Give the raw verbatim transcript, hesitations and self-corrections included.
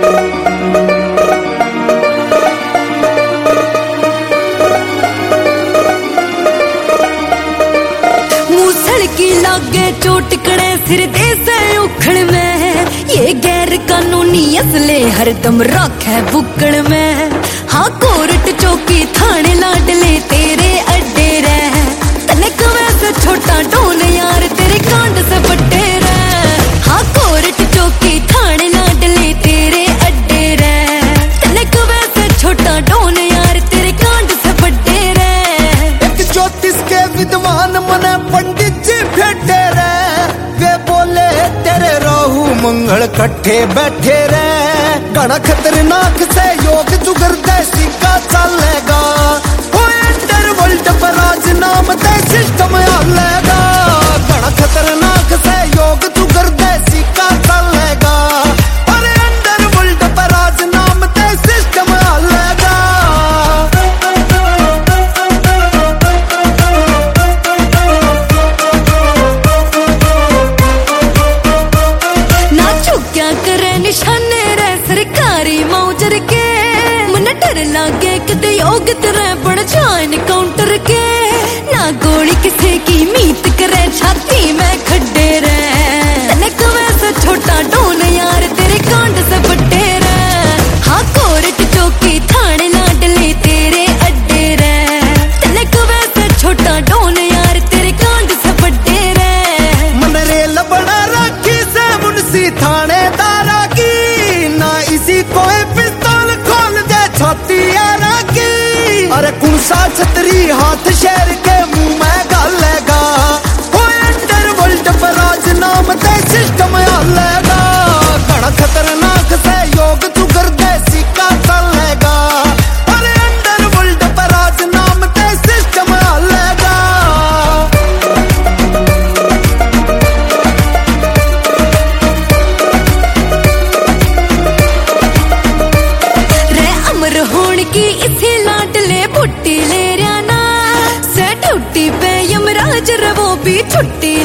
की लागे चोटकड़े सिर दे से उखड़ में, ये गैर कानूनी असले हरदम रखे बुकड़ में। हाँ कोर्ट चौकी थाने लाडले तेरे अड्डे रह, तनक वैसे छोटा डोन यार तेरे कांड से बड्डे रह। हाँ कोर्ट चौकी थाने लाडले तेरे अड्डे रह, तनक वैसे छोटा डोन यार तेरे कांड से बड्डे रह। एक ज्योतिष के विद्वान मने पंडित फेटे रे, वे बोले तेरे राहु मंगल कट्ठे बैठे रे। घना खतरनाक से योग जुगर देसी का चलेगा, अंडरवर्ल्ड पर राज नाम दे सिस्टम आलेगा। घना खतरनाक से योग जुगर देसी का चलेगा, और अंडरवर्ल्ड पर राज नाम दे सिस्टम आलेगा। क्या करे निशाने रे सरकारी मौजर के, मन डर लागे किते योग तेरे बढ़ जाए काउंटर के। ना गोली किसे की मीत करे छाती में खड्डे रे, तनक वैसे छोटा डोन यार तेरे कांड से बड्डे रे। हाँ कोर्ट चौकी थाने लाडले तेरे अड्डे रे, तनक वैसे छोटा डोन यार तेरे कांड से बड्डे रे। मन रेल बड़ा राखी से मुंशी थानेदारा की, ना इसी कोई पिस्तौल खोल दे छाती यारा की। अरे कुंसा छतरी हाथ शेर के मुंह में गालेगा, अंडरवर्ल्ड पर राज नाम दे सिस्टम आलेगा। बड़ा खतरनाक से योग जुगर देसी का चलेगा, और अंडरवर्ल्ड पर राज नाम दे सिस्टम आलेगा। होण की इसे लाडले फुट्टी ले रहा ना, से ठुट्टी पे यमराज रवो भी छुट्टी